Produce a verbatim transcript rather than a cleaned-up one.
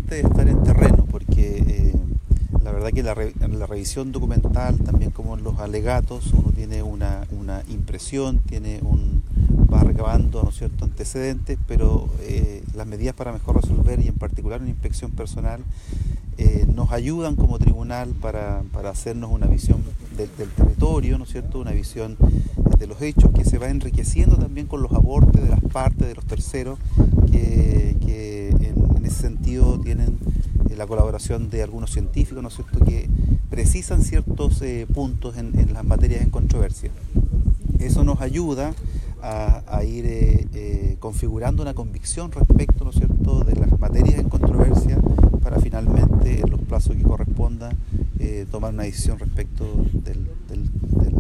importante estar en terreno, porque eh, la verdad que la, re, en la revisión documental, también como en los alegatos, uno tiene una, una impresión, tiene un va recabando, ¿no es cierto?, antecedentes, pero eh, las medidas para mejor resolver, y en particular una inspección personal, eh, nos ayudan como tribunal para, para hacernos una visión del, del territorio, ¿no es cierto?, una visión de los hechos que se va enriqueciendo también con los aportes de las partes, de los terceros, que, que en, en ese sentido tienen eh, la colaboración de algunos científicos, ¿no es cierto?, que precisan ciertos eh, puntos en, en las materias en controversia. Eso nos ayuda a, a ir eh, eh, configurando una convicción respecto, ¿no es cierto?, de las materias en controversia, para finalmente, en los plazos que correspondan, eh, tomar una decisión respecto del, del, del